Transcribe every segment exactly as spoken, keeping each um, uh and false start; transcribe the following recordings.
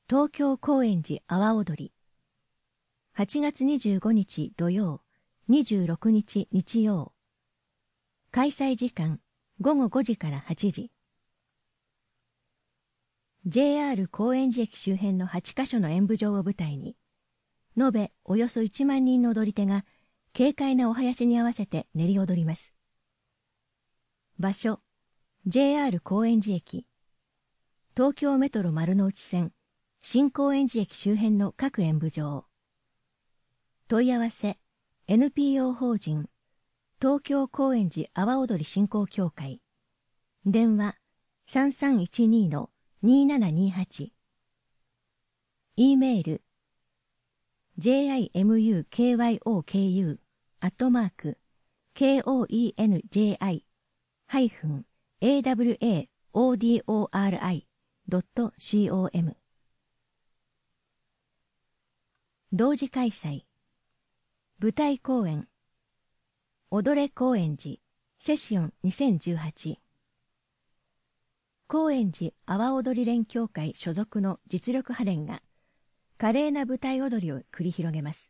東京高円寺阿波踊り。はちがつにじゅうごにち土曜、にじゅうろくにち日曜。開催時間ごごごじからはちじ。ジェイアール 高円寺駅周辺のはちカ所の演舞場を舞台に、延べおよそいちまんにんの踊り手が軽快なお囃子に合わせて練り踊ります。場所、ジェイアール 高円寺駅。東京メトロ丸ノ内線、新高円寺駅周辺の各演舞場。問い合わせ、エヌピーオー 法人、東京高円寺阿波踊り振興協会。電話、さんさんいちに にーななにーはち。E メール、ジェイアイエムユーケーワイオーケーユー アットマーク、ケーオーイーエヌジェイアイ ハイフン エーダブリューエーオーディーオーアールアイ ドット コム。同時開催。舞台公演。踊れ高円寺セシオンにせんじゅうはち。高円寺阿波踊り連協会所属の実力派連が華麗な舞台踊りを繰り広げます。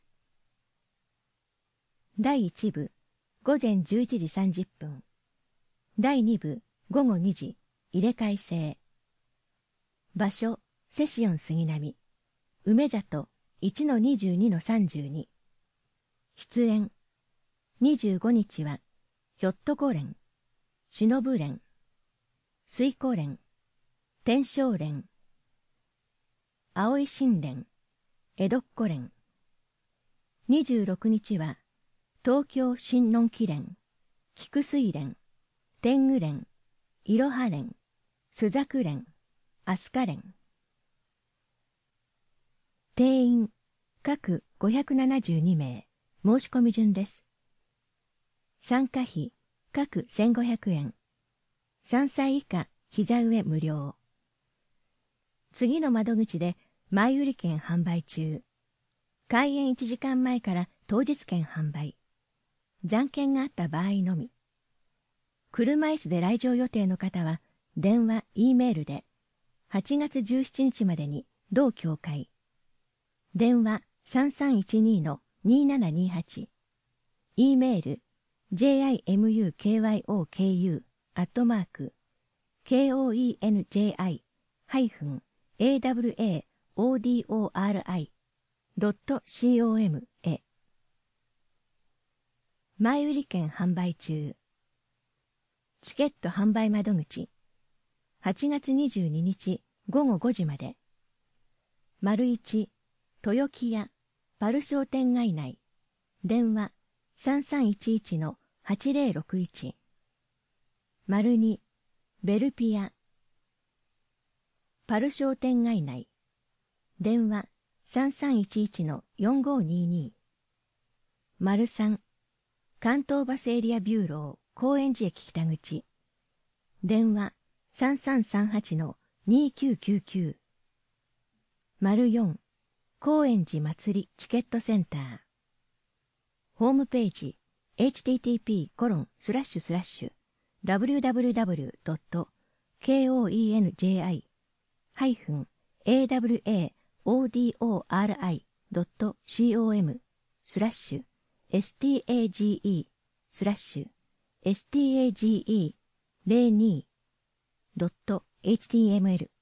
だいいち部ごぜんじゅういちじさんじゅっぷん。だいに部ごごにじ入れ替え制。場所セシオン杉並梅里 いちのにじゅうにのさんじゅうに。出演にじゅうごにちはひょっとこ連、しのぶ連、水湖連、天正連、葵新連、江戸っ子連。にじゅうろくにちは東京新のんき連、菊水連、天狗連、いろは連、朱雀連、飛鳥連。定員各ごひゃくななじゅうにめい。申し込み順です。参加費各せんごひゃくえん。さんさい以下膝上無料。次の窓口で前売り券販売中。開演いちじかんまえから当日券販売。残券があった場合のみ。車椅子で来場予定の方は電話、E メールではちがつじゅうしちにちまでに同協会。電話さんさんいちに にーななにーはち。E メール ジェイアイエムユーケーワイオーケーユー アットマーク ケーオーイーエヌジェイアイ ハイフン エーダブリューエーオーディーオーアールアイ ドット コム へ。前売り券販売中。チケット販売窓口はちがつにじゅうににちごごごじまで。丸一豊木屋パル商店街内。電話さんさんいちいちのはちぜろろくいち。丸にベルピアパル商店街内。電話さんさんいちいちのよんごにに。丸三関東バスエリアビューロー高円寺駅北口。電話さんさんさんはちのにきゅうきゅうきゅう。丸四高円寺祭りチケットセンター。ホームページ エイチティーティーピーコロンスラッシュスラッシュダブリューダブリューダブリュードットケーオーイーエヌジェイアイ ハイフン エーダブリューエーオーディーオーアールアイ ドット コム スラッシュ エスティーエージーイー スラッシュ エスティーエージーイー ゼロに ドット エイチティーエムエル。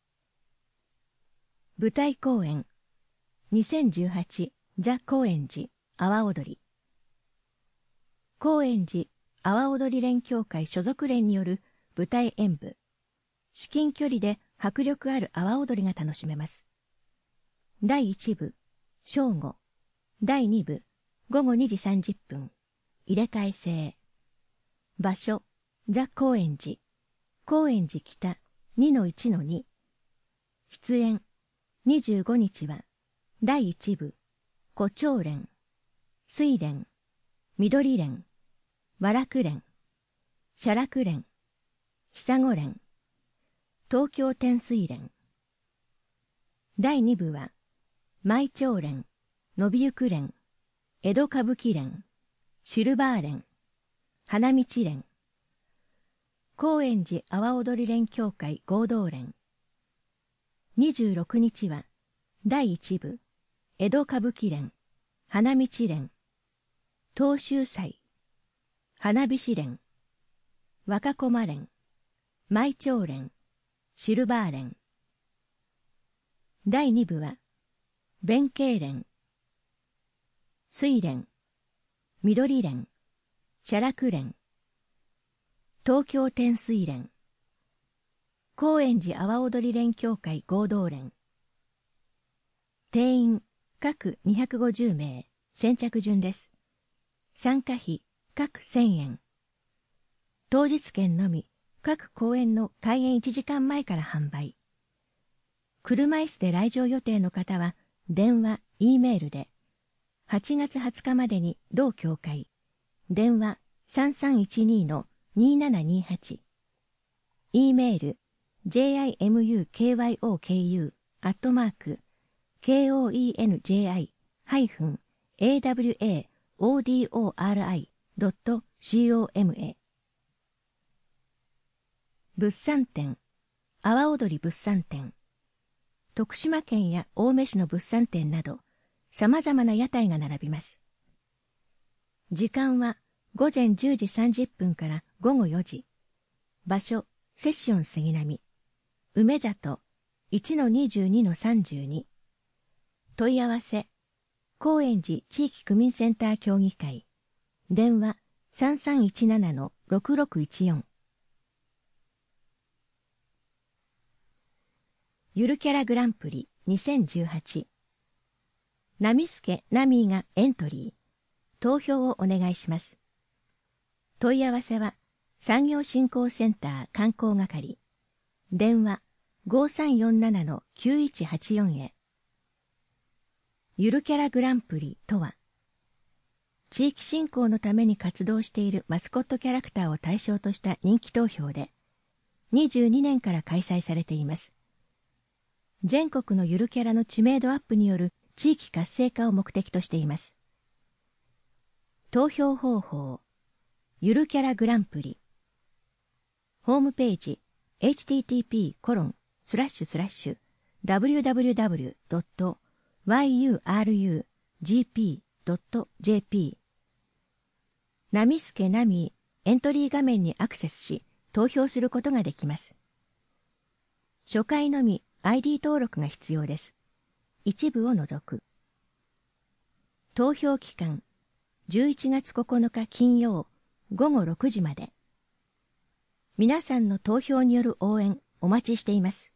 舞台公演にせんじゅうはちザ・高円寺阿波踊り。高円寺阿波踊り連協会所属連による舞台演舞。至近距離で迫力ある阿波踊りが楽しめます。だいいち部正午。だいに部ごごにじさんじゅっぷん。入れ替え制。場所ザ・高円寺高円寺北 にのいちのに。出演にじゅうごにちはだいいち部胡蝶連、水連、緑連、和楽連、写楽連、久子連、東京天水連。だいに部は舞蝶連、伸びゆく連、江戸歌舞伎連、シルバー連、花道連。高円寺阿波踊り連協会合同連。にじゅうろくにちはだいいち部、江戸歌舞伎連、花道連、東秀祭、花火師連、若駒連、舞長連、シルバー連。だいに部は、弁慶連、水連、緑連、写楽連、東京天水連、高円寺阿波踊り連協会合同連。定員各にひゃくごじゅうめい、先着順です。参加費各せんえん。当日券のみ各公演の開演いちじかんまえから販売。車椅子で来場予定の方は電話、Eメールではちがつはつかまでに同協会電話 さんさんいちに のにななにはち Eメール ジェイアイエムユーケーワイオーケーユー アットマーク ケーオーイーエヌジェイアイ ハイフン エーダブリューエーオーディーオーアールアイ ドット コム へ。物産展、阿波踊り物産展。徳島県や青梅市の物産展など、様々な屋台が並びます。時間は午前じゅうじさんじゅっぷんから午後よじ。場所、セッション杉並。梅里 いちのにじゅうにのさんじゅうに。問い合わせ、高円寺地域区民センター協議会。電話 さんさんいちななのろくろくいちよん。ゆるキャラグランプリにせんじゅうはち。なみすけなみーがエントリー。投票をお願いします。問い合わせは産業振興センター観光係。電話 ごさんよんななのきゅういちはちよん へ。ゆるキャラグランプリとは、地域振興のために活動しているマスコットキャラクターを対象とした人気投票で、にじゅうにねんから開催されています。全国のゆるキャラの知名度アップによる地域活性化を目的としています。投票方法、ゆるキャラグランプリ。ホームページ、エイチティーティーピーコロンスラッシュスラッシュダブリューダブリューダブリュードットワイユーアールユージーピードットジェーピー。なみすけなみーエントリー画面にアクセスし、投票することができます。初回のみ アイディー 登録が必要です。一部を除く。投票期間、じゅういちがつここのか金曜ごごろくじまで。皆さんの投票による応援お待ちしています。